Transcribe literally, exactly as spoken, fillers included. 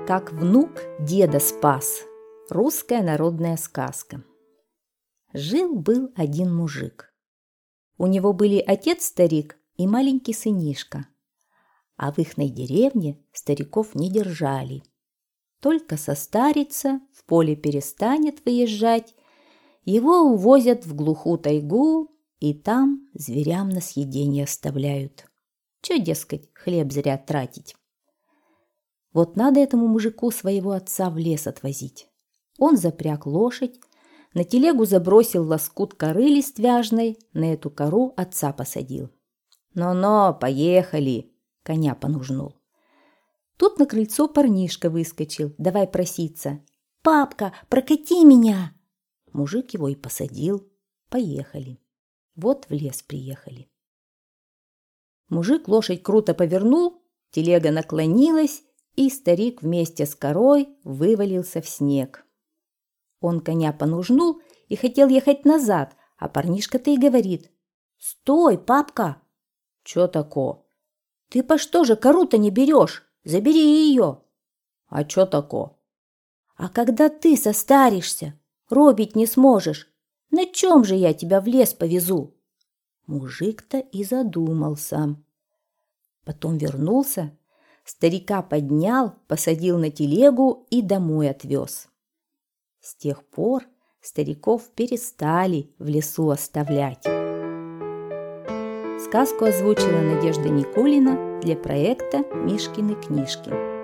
Как внук деда спас. Русская народная сказка. Жил-был один мужик. У него были отец-старик и маленький сынишка. А в ихной деревне стариков не держали. Только состарится, в поле перестанет выезжать, его увозят в глухую тайгу и там зверям на съедение оставляют. Чё, дескать, хлеб зря тратить? Вот надо этому мужику своего отца в лес отвозить. Он запряг лошадь, на телегу забросил лоскут коры листвяжной, на эту кору отца посадил. «Но-но, поехали!» – коня понужнул. Тут на крыльцо парнишка выскочил, давай проситься. «Папка, прокати меня!» Мужик его и посадил. Поехали. Вот в лес приехали. Мужик лошадь круто повернул, телега наклонилась, и старик вместе с корой вывалился в снег. Он коня понужнул и хотел ехать назад, а парнишка-то и говорит: «Стой, папка!» «Чё тако?» «Ты по что же кору-то не берешь? Забери ее!» «А чё тако?» «А когда ты состаришься, робить не сможешь, на чем же я тебя в лес повезу?» Мужик-то и задумался. Потом вернулся, старика поднял, посадил на телегу и домой отвез. С тех пор стариков перестали в лесу оставлять. Сказку озвучила Надежда Никулина для проекта «Мишкины книжки».